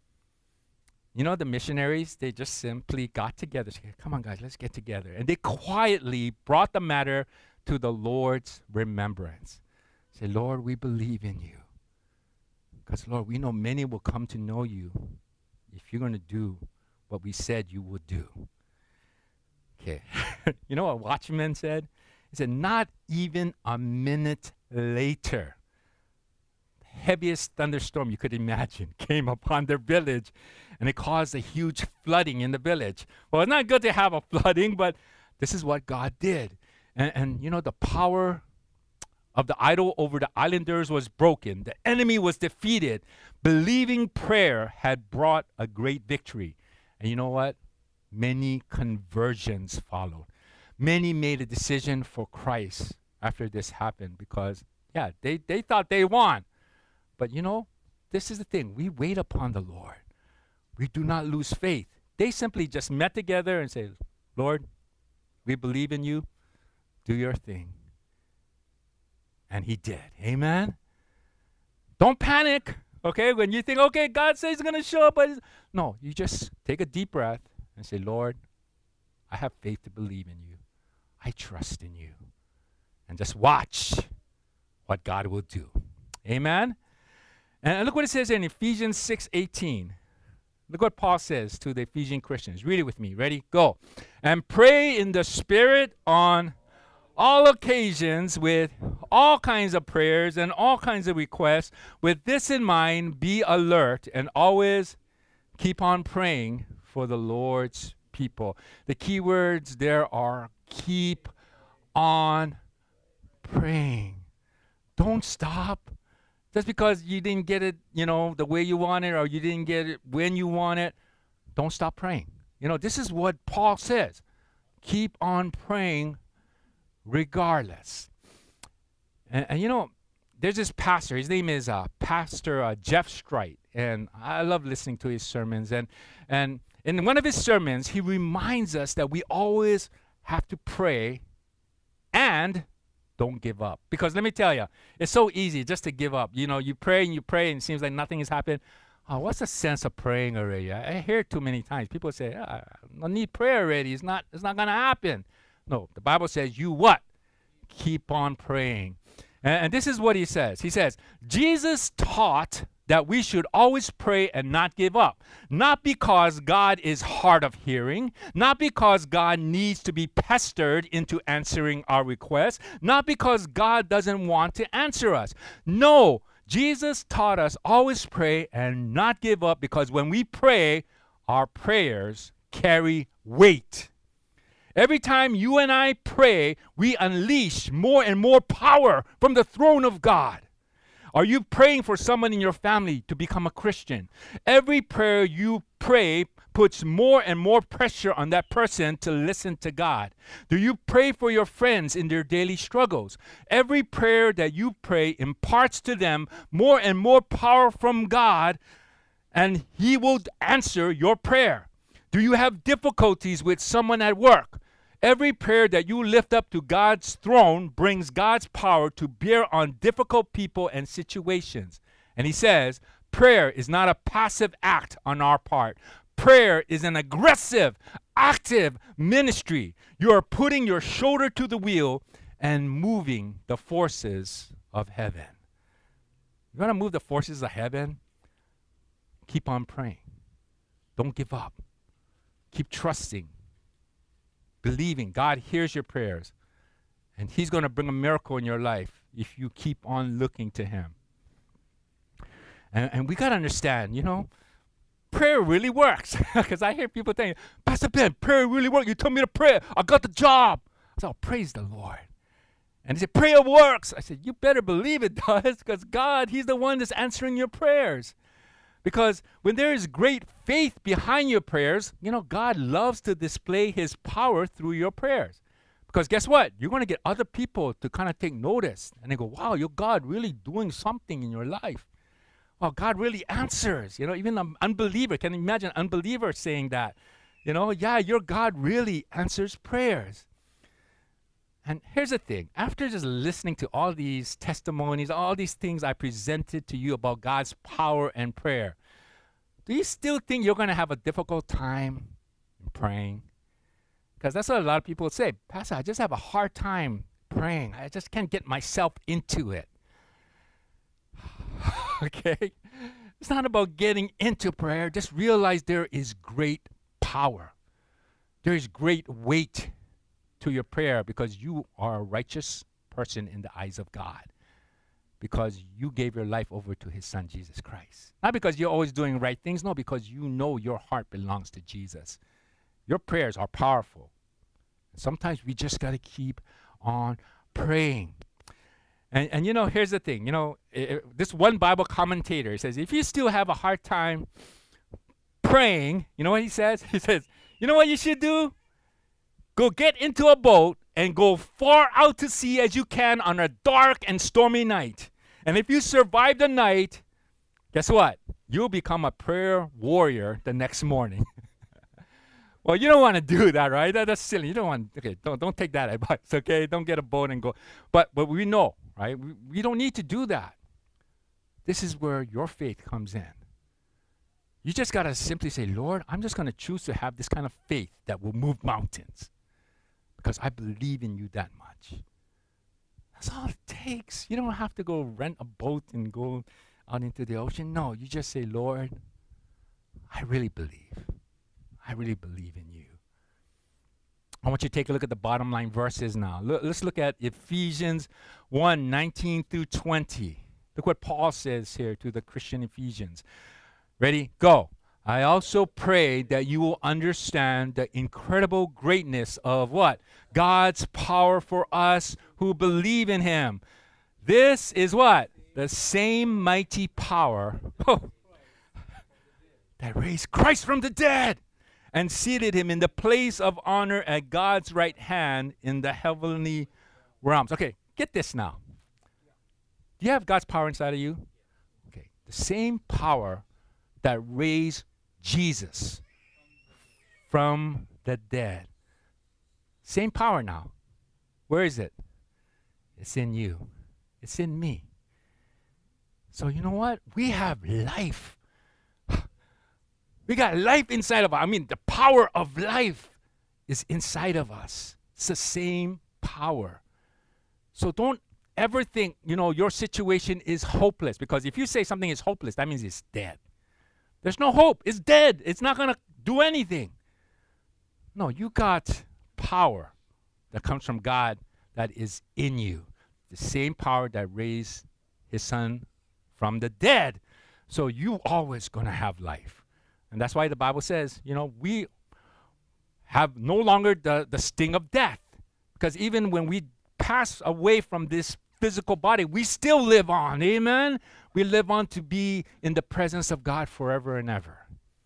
You know, the missionaries, they just simply got together. Said, come on, guys, let's get together. And they quietly brought the matter to the Lord's remembrance. Say, Lord, we believe in you. Because, Lord, we know many will come to know you if you're going to do what we said you would do. Okay. You know what Watchman said? He said, not even a minute later, the heaviest thunderstorm you could imagine came upon their village, and it caused a huge flooding in the village. Well, it's not good to have a flooding, but this is what God did. And, and you know, the power of the idol over the islanders was broken. The enemy was defeated. Believing prayer had brought a great victory. And you know what? Many conversions followed. Many made a decision for Christ after this happened because, yeah, they, they thought they won. But you know, this is the thing. We wait upon the Lord. We do not lose faith. They simply just met together and said, Lord, we believe in you. Do your thing. And he did. Amen? Don't panic, okay? When you think, okay, God says he's going to show up. But no, you just take a deep breath and say, Lord, I have faith to believe in you. I trust in you. And just watch what God will do. Amen? And look what it says in Ephesians six eighteen. Look what Paul says to the Ephesian Christians. Read it with me. Ready? Go. And pray in the Spirit on all occasions with all kinds of prayers and all kinds of requests. With this in mind, be alert and always keep on praying for the Lord's people. The key words there are keep on praying. Don't stop. Just because you didn't get it, you know, the way you want it, or you didn't get it when you want it, don't stop praying. You know, this is what Paul says. Keep on praying regardless. And, and you know, there's this pastor. His name is uh, Pastor uh, Jeff Strite, and I love listening to his sermons. And and in one of his sermons, he reminds us that we always have to pray and don't give up. Because let me tell you, it's so easy just to give up. You know, you pray and you pray and it seems like nothing has happened. Oh, what's the sense of praying already? I, I hear it too many times. People say, oh, I don't need prayer already. It's not, it's not going to happen. No, the Bible says you what? Keep on praying. And, and this is what he says. He says, Jesus taught that we should always pray and not give up. Not because God is hard of hearing, not because God needs to be pestered into answering our requests, not because God doesn't want to answer us. No, Jesus taught us always pray and not give up, because when we pray, our prayers carry weight. Every time you and I pray, we unleash more and more power from the throne of God. Are you praying for someone in your family to become a Christian? Every prayer you pray puts more and more pressure on that person to listen to God. Do you pray for your friends in their daily struggles? Every prayer that you pray imparts to them more and more power from God, and He will answer your prayer. Do you have difficulties with someone at work? Every prayer that you lift up to God's throne brings God's power to bear on difficult people and situations. And he says, prayer is not a passive act on our part. Prayer is an aggressive, active ministry. You are putting your shoulder to the wheel and moving the forces of heaven. You want to move the forces of heaven? Keep on praying. Don't give up. Keep trusting. Believing God hears your prayers, And he's going to bring a miracle in your life if you keep on looking to him. And, and we got to understand, you know, prayer really works. Because I hear people saying, Pastor Ben, prayer really works. You told me to pray. I got the job. I said, oh, praise the Lord. And he said, prayer works. I said, you better believe it does, because God, he's the one that's answering your prayers. Because when there is great faith behind your prayers, you know, God loves to display his power through your prayers. Because guess what? You're going to get other people to kind of take notice. And they go, wow, your God really doing something in your life. Oh, God really answers. You know, even an unbeliever, can you imagine an unbeliever saying that? You know, yeah, your God really answers prayers. And here's the thing. After just listening to all these testimonies, all these things I presented to you about God's power and prayer, do you still think you're going to have a difficult time in praying? Because that's what a lot of people say. Pastor, I just have a hard time praying. I just can't get myself into it. Okay? It's not about getting into prayer. Just realize there is great power. There is great weight to your prayer because you are a righteous person in the eyes of God. Because you gave your life over to his son, Jesus Christ. Not because you're always doing right things. No, because you know your heart belongs to Jesus. Your prayers are powerful. Sometimes we just got to keep on praying. And, and you know, here's the thing. You know, it, this one Bible commentator says, if you still have a hard time praying, you know what he says? He says, you know what you should do? Go get into a boat and go far out to sea as you can on a dark and stormy night. And if you survive the night, guess what? You'll become a prayer warrior the next morning. Well, you don't want to do that, right? That, that's silly. You don't want, okay, don't, don't take that advice, okay? Don't get a boat and go. But, but we know, right? We, we don't need to do that. This is where your faith comes in. You just got to simply say, Lord, I'm just going to choose to have this kind of faith that will move mountains. Because I believe in you that much. That's all it takes. You don't have to go rent a boat and go out into the ocean. No, you just say, Lord, I really believe. I really believe in you. I want you to take a look at the bottom line verses now. L- let's look at Ephesians one, nineteen through twenty. Look what Paul says here to the Christian Ephesians. Ready? Go. I also pray that you will understand the incredible greatness of what? God's power for us who believe in him. This is what? The same mighty power oh, that raised Christ from the dead and seated him in the place of honor at God's right hand in the heavenly realms. Okay, get this now. Do you have God's power inside of you? Okay, the same power that raised Jesus from the dead. Same power now. Where is it? It's in you. It's in me. So you know what? We have life. We got life inside of us. I mean, the power of life is inside of us. It's the same power. So don't ever think, you know, your situation is hopeless. Because if you say something is hopeless, that means it's dead. There's no hope. It's dead. It's not going to do anything. No, you got power that comes from God that is in you. The same power that raised his son from the dead. So you always going to have life. And that's why the Bible says, you know, we have no longer the, the sting of death. Because even when we pass away from this physical body, we still live on. Amen? We live on to be in the presence of God forever and ever.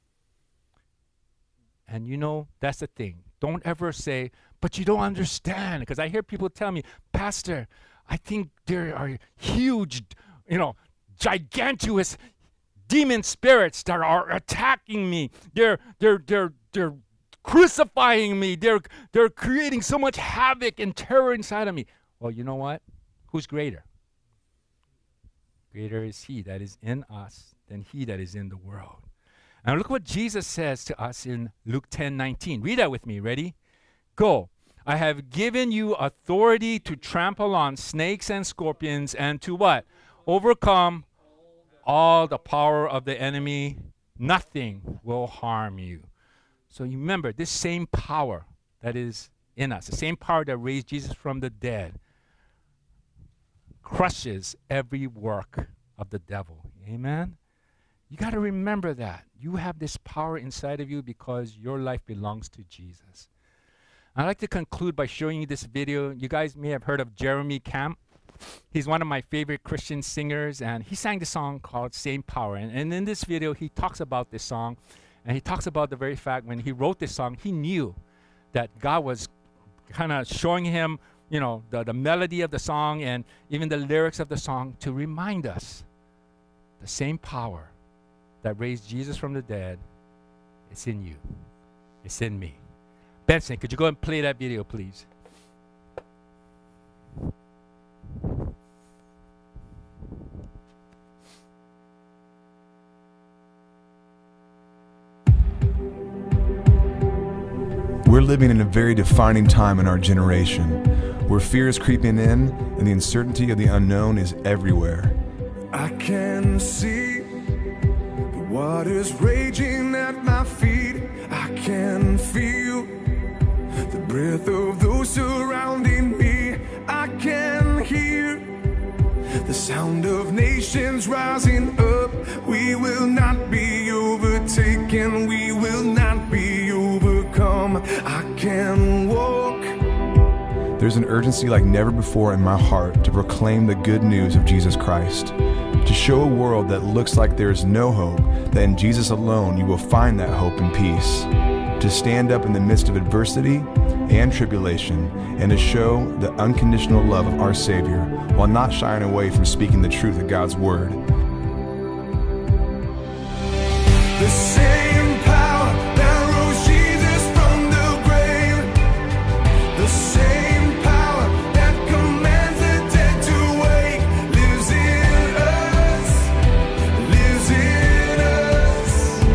And you know, that's the thing. Don't ever say, but you don't understand. Because I hear people tell me, Pastor, I think there are huge, you know, gigantuous demon spirits that are attacking me. They're, they're, they're, they're crucifying me. They're, they're creating so much havoc and terror inside of me. Well, you know what? Who's greater? Greater is he that is in us than he that is in the world. Now look what Jesus says to us in Luke ten nineteen. Read that with me. Ready? Go. I have given you authority to trample on snakes and scorpions and to what? Overcome all the power of the enemy. Nothing will harm you. So you remember, this same power that is in us, the same power that raised Jesus from the dead, crushes every work of the devil. Amen? You got to remember that. You have this power inside of you because your life belongs to Jesus. I'd like to conclude by showing you this video. You guys may have heard of Jeremy Camp. He's one of my favorite Christian singers, and he sang the song called Same Power. And, and in this video, he talks about this song, and he talks about the very fact when he wrote this song, he knew that God was kind of showing him, you know, the, the melody of the song and even the lyrics of the song to remind us the same power that raised Jesus from the dead, it's in you. It's in me. Benson, could you go and play that video, please? We're living in a very defining time in our generation, where fear is creeping in and the uncertainty of the unknown is everywhere. I can see the waters raging at my feet. I can feel the breath of those surrounding me. I can hear the sound of nations rising up. We will not be overtaken. We will not be overcome. I can walk. There's an urgency like never before in my heart to proclaim the good news of Jesus Christ, to show a world that looks like there is no hope, that in Jesus alone you will find that hope and peace, to stand up in the midst of adversity and tribulation, and to show the unconditional love of our Savior while not shying away from speaking the truth of God's Word. The same power that rose Jesus from the grave, the same power that commands the dead to wake, lives in us, lives in us.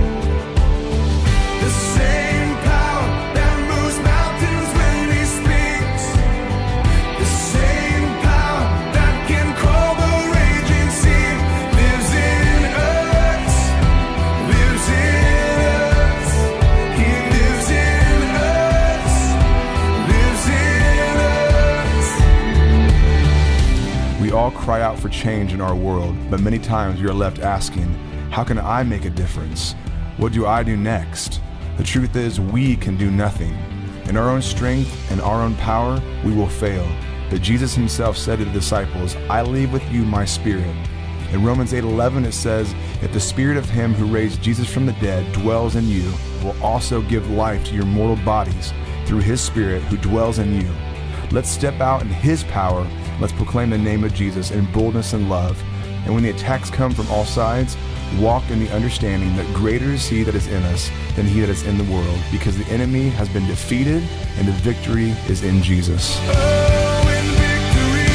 The same power that moves mountains when He speaks, the same power that can calm a raging sea, lives in us, lives in us. He lives in us, lives in us. We all cry out for change in our world, but many times we are left asking, how can I make a difference? What do I do next? The truth is, we can do nothing. In our own strength and our own power, we will fail. But Jesus himself said to the disciples, I leave with you my spirit. In Romans eight eleven it says, if the spirit of him who raised Jesus from the dead dwells in you, will also give life to your mortal bodies through his spirit who dwells in you. Let's step out in his power. Let's proclaim the name of Jesus in boldness and love. And when the attacks come from all sides, walk in the understanding that greater is he that is in us than he that is in the world, because the enemy has been defeated and the victory is in Jesus. Oh, in victory.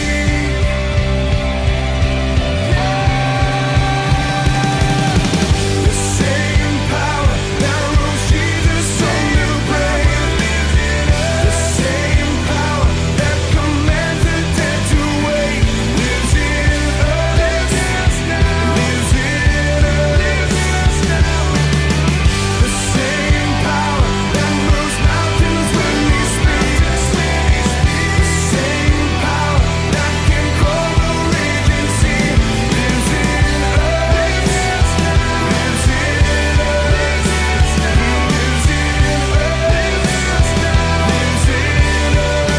The same power that rose Jesus from the grave, the same power that commands the dead to wake, lives in us, lives in us. The same power that moves mountains when He speaks, the same power that can calm a raging sea, lives in us, lives in us. He lives in us, lives in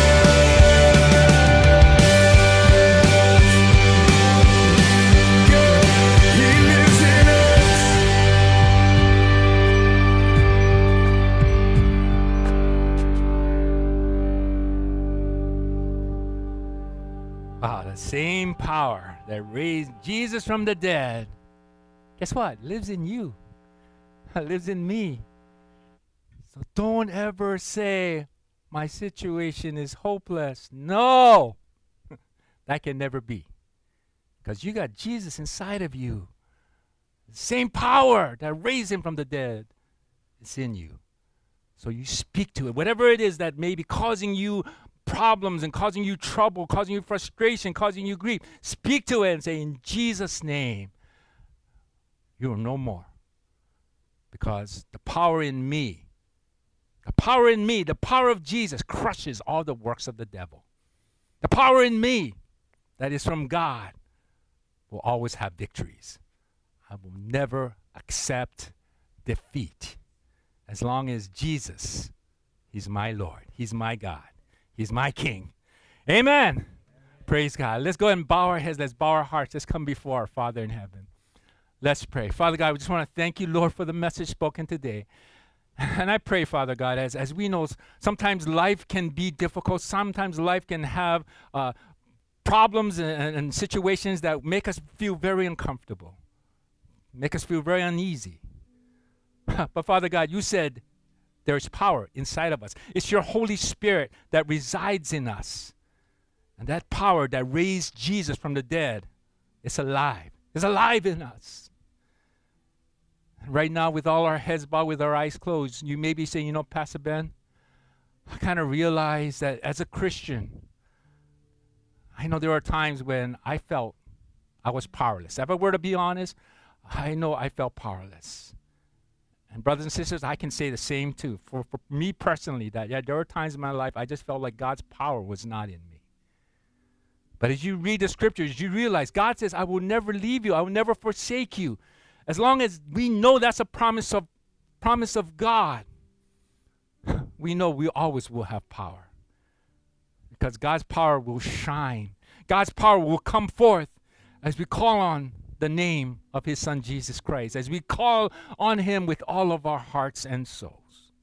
us. He lives in us. Wow, the same power that raised Jesus from the dead, guess what? Lives in you. Lives in me. So don't ever say, my situation is hopeless. No! That can never be. Because you got Jesus inside of you. The same power that raised him from the dead is in you. So you speak to it. Whatever it is that may be causing you problems and causing you trouble, causing you frustration, causing you grief, speak to it and say, in Jesus' name, you are no more. Because the power in me The power in me, the power of Jesus crushes all the works of the devil. The power in me that is from God will always have victories. I will never accept defeat as long as Jesus, he's my Lord, he's my God, he's my King. Amen. Amen. Praise God. Let's go ahead and bow our heads. Let's bow our hearts. Let's come before our Father in heaven. Let's pray. Father God, we just want to thank you, Lord, for the message spoken today. And I pray, Father God, as, as we know, sometimes life can be difficult. Sometimes life can have uh, problems and, and situations that make us feel very uncomfortable, make us feel very uneasy. But Father God, you said there's power inside of us. It's your Holy Spirit that resides in us. And that power that raised Jesus from the dead is alive. It's alive in us. Right now, with all our heads bowed, with our eyes closed, you may be saying, you know, Pastor Ben, I kind of realize that as a Christian, I know there are times when I felt I was powerless. If I were to be honest, I know I felt powerless. And brothers and sisters, I can say the same too. For, for me personally, that yeah, there were times in my life I just felt like God's power was not in me. But as you read the scriptures, you realize God says, I will never leave you. I will never forsake you. As long as we know that's a promise of promise of God, we know we always will have power. Because God's power will shine. God's power will come forth as we call on the name of his Son, Jesus Christ, as we call on him with all of our hearts and souls.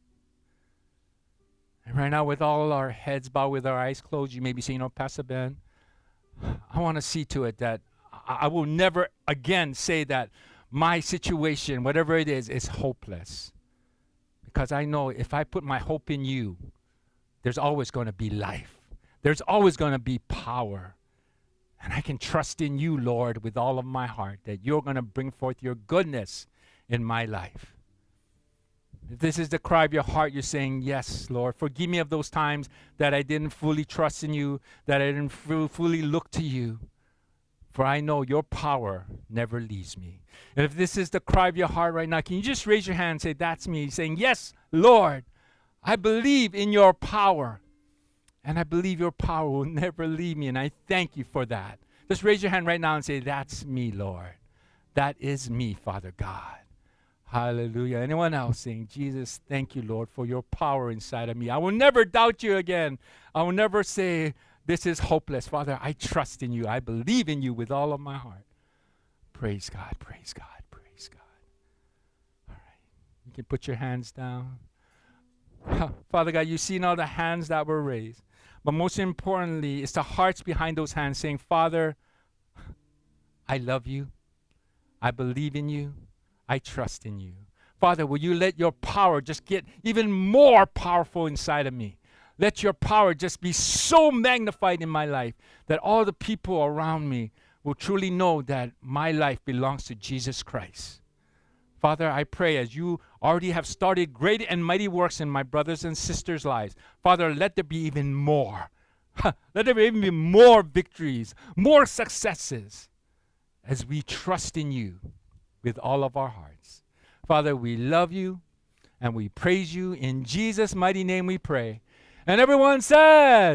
And right now, with all our heads bowed, with our eyes closed, you may be saying, oh, Pastor Ben, I want to see to it that I, I will never again say that my situation, whatever it is, is hopeless. Because I know if I put my hope in you, there's always going to be life. There's always going to be power. And I can trust in you, Lord, with all of my heart, that you're going to bring forth your goodness in my life. If this is the cry of your heart, you're saying, yes, Lord, forgive me of those times that I didn't fully trust in you, that I didn't f- fully look to you. For I know your power never leaves me. And if this is the cry of your heart right now, can you just raise your hand and say, that's me, saying, yes, Lord, I believe in your power. And I believe your power will never leave me. And I thank you for that. Just raise your hand right now and say, that's me, Lord. That is me, Father God. Hallelujah. Anyone else saying, Jesus, thank you, Lord, for your power inside of me. I will never doubt you again. I will never say, this is hopeless. Father, I trust in you. I believe in you with all of my heart. Praise God, praise God, praise God. All right. You can put your hands down. Father God, you've seen all the hands that were raised. But most importantly, it's the hearts behind those hands saying, Father, I love you. I believe in you. I trust in you. Father, will you let your power just get even more powerful inside of me? Let your power just be so magnified in my life that all the people around me will truly know that my life belongs to Jesus Christ. Father, I pray as you already have started great and mighty works in my brothers and sisters' lives, Father, let there be even more. Let there be even be more victories, more successes as we trust in you with all of our hearts. Father, we love you and we praise you. In Jesus' mighty name we pray. And everyone said,